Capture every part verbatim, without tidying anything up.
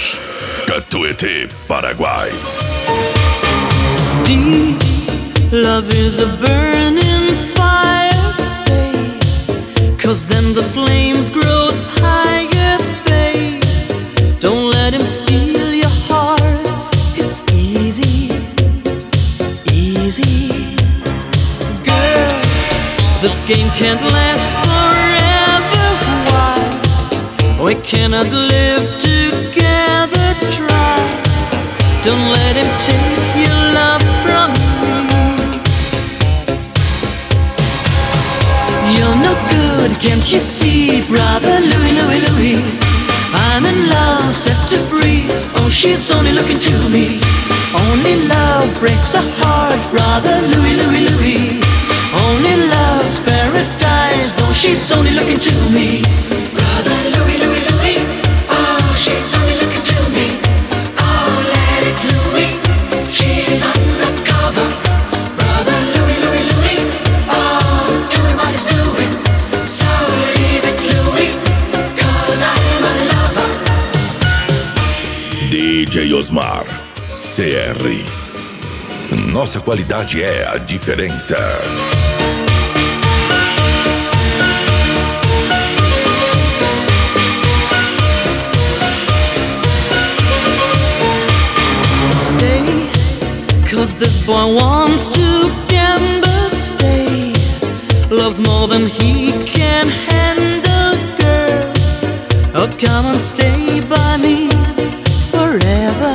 Fresh, Catuete, Paraguay. Deep love is a burning fire, stay, 'cause then the flames grows higher, babe. Don't let him steal your heart, it's easy, easy. Girl, this game can't last forever, why? We cannot live together, try. Don't let him take your love from me. You're no good, can't you see, brother Louie, Louie, Louie? I'm in love, set to free. Oh, she's only looking to me. Only love breaks a heart, brother Louie, Louie, Louie. Only love's paradise. Oh, she's only looking to me. Brother Louie, Louie, Louie. Oh, she's only looking to me. Oh, let it Louie. She's undercover. Brother Louie, Louie, Louie. Oh, doing what he's doing. So leave it Louie, 'cause I'm a lover. D J Osmar, C R. Nossa qualidade é a diferença. Stay, 'cause this boy wants to gamble, stay. Loves more than he can handle, girl. Oh, come and stay by me forever,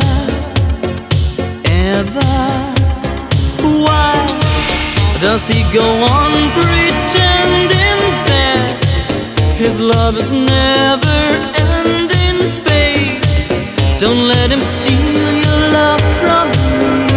ever. Why does he go on pretending that his love is never ending, babe? Don't let him steal your love from me.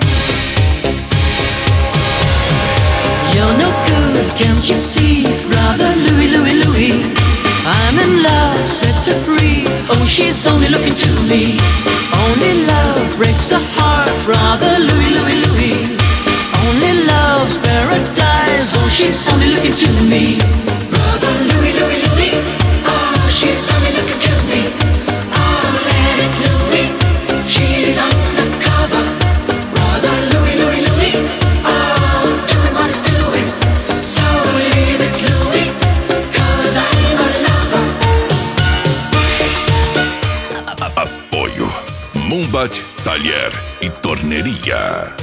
You're no good, can't you see, brother Louie, Louie, Louie? I'm in love, set her free. Oh, she's only looking to me. Only love breaks a heart, brother Louie, Louie, Louie. Only love's paradise. Oh, she's only looking to me. Brother Louie, Louie, Louie. Oh, she's only looking to me. Oh, let it Louie. She's undercover. Brother Louie, Louie, Louie. Oh, doing what he's doing. So leave it Louie, 'cause I'm a lover. Apoio Mumbat, Talher e Torneria.